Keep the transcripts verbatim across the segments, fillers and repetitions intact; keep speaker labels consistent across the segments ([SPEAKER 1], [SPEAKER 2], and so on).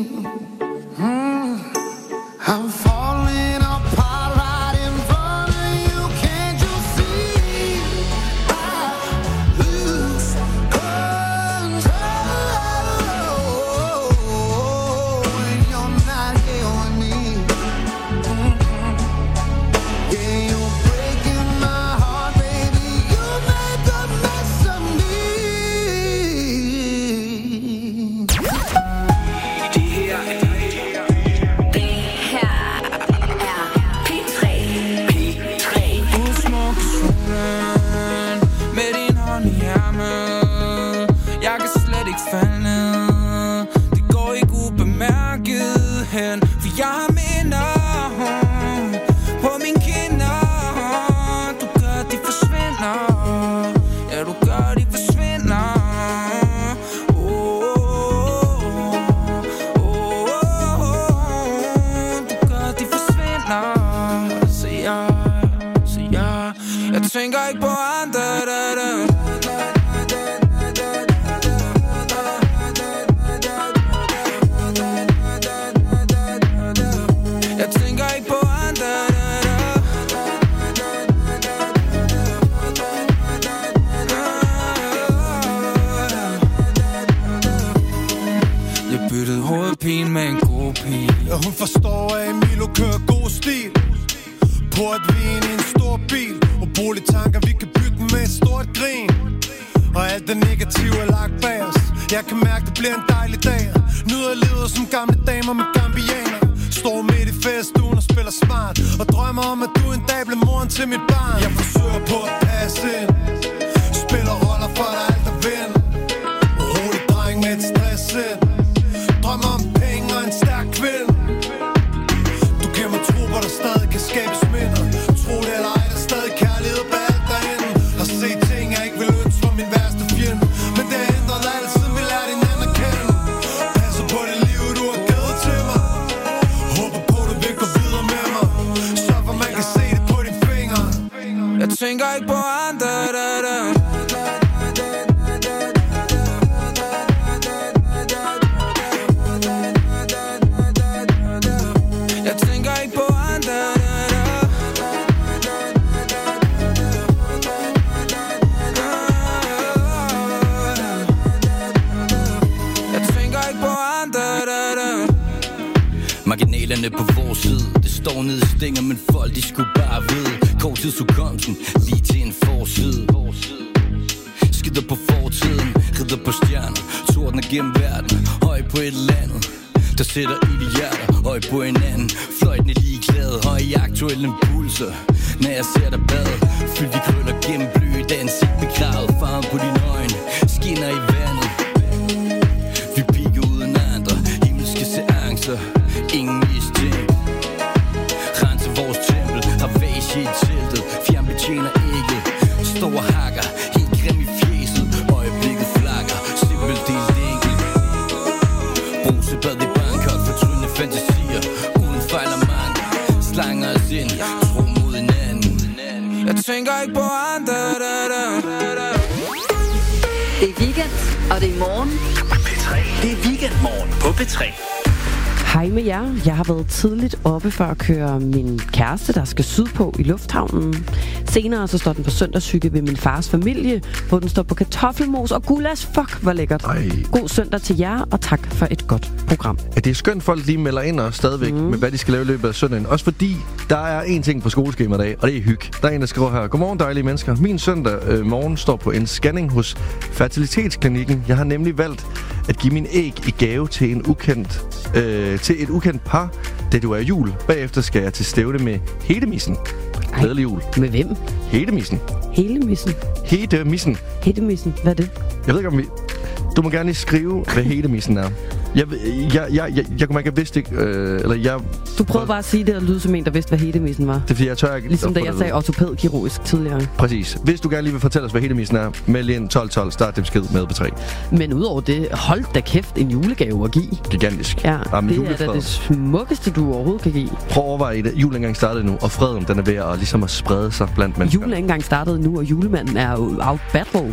[SPEAKER 1] Mm. I'm falling apart right in front of you. Can't you see? I lose control when you're not here with me. Mm-hmm. Yeah, you're breaking my heart, baby. You make a mess of me.
[SPEAKER 2] Det her er for jeg minder på mine kinder. Du gør, de forsvinder. Ja, du gør, de forsvinder. Oh, oh, oh, oh. Du gør, de forsvinder. Så jeg, så jeg Jeg tænker ikke på andre, da, da. Pige med en god pige.
[SPEAKER 3] Ja, hun forstår, at Emilio kører god stil. På at vine i en stor bil. Og boligtanker, vi kan bygge med et stort grin. Og alt det negative er lagt bag os. Jeg kan mærke, det bliver en dejlig dag. Nyder livet som gamle damer med gambianer. Står midt i feststuen og spiller smart. Og drømmer om, at du en dag bliver moren til mit barn. Jeg forsøger på at passe ind. Spiller roller for dig alt at vinde. Rolig dreng med et stress ind. Drømmer om penge og en stærk kvinde. Du giver mig tro, hvor der stadig kan skabes minder. Tro det eller ej, der stadig kærlighed bag alt derinde. Har set ting, jeg ikke vil ønske for min værste fjende. Men det har ændret alt, siden vi lærte hinanden at kende. Passer på det liv, du har givet til mig. Håber på, du vil gå videre med mig. Så for man kan se det på dine fingre.
[SPEAKER 2] Jeg tænker ikke på andre, da, da.
[SPEAKER 4] Marginalerne på vores side. Det står nede i stænger, men folk de skulle bare vide. Korttidsudkomsten lige til en forside. Skider på fortiden, ridder på stjerner. Tordner gennem verden, høj på et eller andet. Der sætter i de hjerter, høj på hinanden. Fløjten er ligeglade, høj i aktuelle impulser. Når jeg ser dig bade, fyldt de krøller gennem blødt ansigt begravet. Farven på dine øjne, skinner i vandet. Vi piker uden andre, himmelske seancer. Ingen mistænkt. Renser vores tempel, har væsje i teltet. Fjern betjener ægget, står og hakker. Helt grim i fjeset, øjeblikket flakker. Simpelt delt enkelt. Brusebad i Bangkok, fortrydende fantasier. Uden fejl og mangler, slanger os ind. Tro mod hinanden.
[SPEAKER 2] Jeg tænker ikke på andre, da, da.
[SPEAKER 5] Det er weekend, og det er morgen.
[SPEAKER 6] P tre. Det er weekendmorgen på P tre.
[SPEAKER 7] Hej med jer. Jeg har været tidligt oppe for at køre min kæreste, der skal sydpå i lufthavnen. Senere så står den på søndagshygge ved min fars familie, hvor den står på kartoffelmos og gulas. Fuck, hvor lækkert. Ej. God søndag til jer, og tak for et godt program.
[SPEAKER 8] Ja, det er skønt, folk lige melder ind og stadigvæk mm. med, hvad de skal lave i løbet af søndagen. Også fordi, der er en ting på skoleskemaet i dag, og det er hygge. Der er en, der skriver her: Godmorgen, dejlige mennesker. Min søndag øh, morgen står på en scanning hos fertilitetsklinikken. Jeg har nemlig valgt at give min æg i gave til en ukendt øh, til et ukendt par, da det er jul. Bagefter skal jeg til stævne med Hedemissen. Glædelig jul.
[SPEAKER 7] Med hvem?
[SPEAKER 8] Hedemissen.
[SPEAKER 7] Hedemissen?
[SPEAKER 8] Hedemissen.
[SPEAKER 7] Hedemissen, hvad er det?
[SPEAKER 8] Jeg ved ikke, om vi... Du må gerne lige skrive, hvad Hedemissen er. Jeg, jeg, jeg, jeg, jeg, jeg kunne ikke have vidst ikke, øh, eller jeg...
[SPEAKER 7] Du prøvede bare at sige det og lyde som en, der vidste, hvad hedemissen var.
[SPEAKER 8] Det er fordi, jeg tør ikke...
[SPEAKER 7] Ligesom da jeg sagde ortopædkirurgisk tidligere.
[SPEAKER 8] Præcis. Hvis du gerne lige vil fortælle os, hvad hedemissen er, meld ind tolv tolv, start det besked med P tre.
[SPEAKER 7] Men udover det, hold da kæft en julegave at give.
[SPEAKER 8] Gigantisk.
[SPEAKER 7] Ja,
[SPEAKER 8] Jamen,
[SPEAKER 7] det
[SPEAKER 8] julefred.
[SPEAKER 7] er da det smukkeste, du overhovedet kan give.
[SPEAKER 8] Prøv at overveje det. Julen engang startede nu, og freden, den er ved at, ligesom at sprede sig blandt mennesker.
[SPEAKER 7] Julen engang startede nu, og julemanden er jo out battle.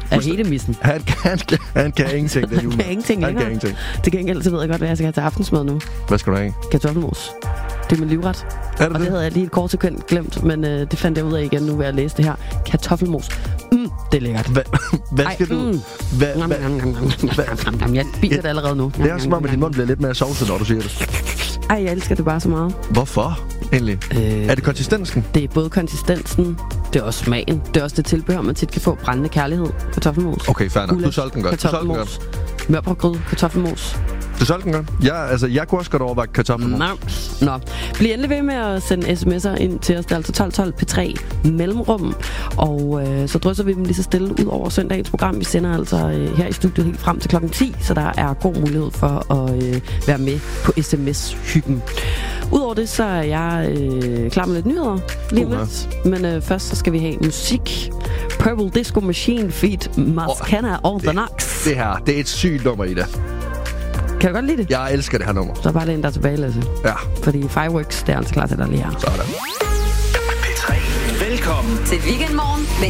[SPEAKER 7] af hele missen.
[SPEAKER 8] Han kan, han, kan, han kan ingenting, den
[SPEAKER 7] Han kan ingenting
[SPEAKER 8] Han kan
[SPEAKER 7] længere.
[SPEAKER 8] ingenting.
[SPEAKER 7] Til gengæld så ved jeg godt, hvad jeg skal have til aftensmad nu.
[SPEAKER 8] Hvad skal du have?
[SPEAKER 7] Kartoffelmos. Det er min livret.
[SPEAKER 8] Er det
[SPEAKER 7] Og det
[SPEAKER 8] det?
[SPEAKER 7] havde jeg lige et kort sekund glemt, men øh, det fandt jeg ud af igen nu, ved at læse det her. Kartoffelmos. Mm, det er lækkert.
[SPEAKER 8] Hvad, hvad skal
[SPEAKER 7] Ej,
[SPEAKER 8] du...
[SPEAKER 7] mm.
[SPEAKER 8] Hvad,
[SPEAKER 7] Nam,
[SPEAKER 8] hvad,
[SPEAKER 7] nam, nam, nam, nam, nam. Jeg spiser det allerede nu.
[SPEAKER 8] det er som om, at din mund bliver lidt mere sovset, når du siger det.
[SPEAKER 7] Ej, jeg elsker det bare så meget.
[SPEAKER 8] Hvorfor, egentlig?
[SPEAKER 7] Øh,
[SPEAKER 8] Er det konsistensen?
[SPEAKER 7] Det er både konsistensen, det er også smagen, det er også det tilbehør, man tit kan få. Brændende kærlighed, kartoffelmos.
[SPEAKER 8] Okay, fair nok. Du
[SPEAKER 7] Gulasch,
[SPEAKER 8] solgte den godt. Du solgte den godt.
[SPEAKER 7] kartoffelmos, mørbrødgrød, kartoffelmos.
[SPEAKER 8] Du solgte den godt? Ja, altså, jeg kunne også godt overveje kartoffelmos.
[SPEAKER 7] Nå. Nå. Bliv endelig ved med at sende sms'er ind til os. Det er altså tolv tolv P tre mellemrum. Og øh, så drysser vi dem lige så stille ud over søndagens program. Vi sender altså øh, her i studiet helt frem til klokken ti, så der er god mulighed for at øh, være med på sms-hyggen. Udover det, så er jeg øh, klar med lidt nyheder lige om
[SPEAKER 8] Uh-huh.
[SPEAKER 7] lidt. Men øh, først så skal vi have musik. Purple Disco Machine feat. Mascana All The Knocks.
[SPEAKER 8] Det her, det er et sygt nummer i det.
[SPEAKER 7] Kan du godt lide det?
[SPEAKER 8] Jeg elsker det her nummer.
[SPEAKER 7] Så bare læn dig tilbage, Lasse.
[SPEAKER 8] Ja,
[SPEAKER 7] Fordi Fireworks, det er altså klar til dig lige her.
[SPEAKER 8] sådan.
[SPEAKER 6] P tre. Velkommen
[SPEAKER 5] Til Weekendmorgen med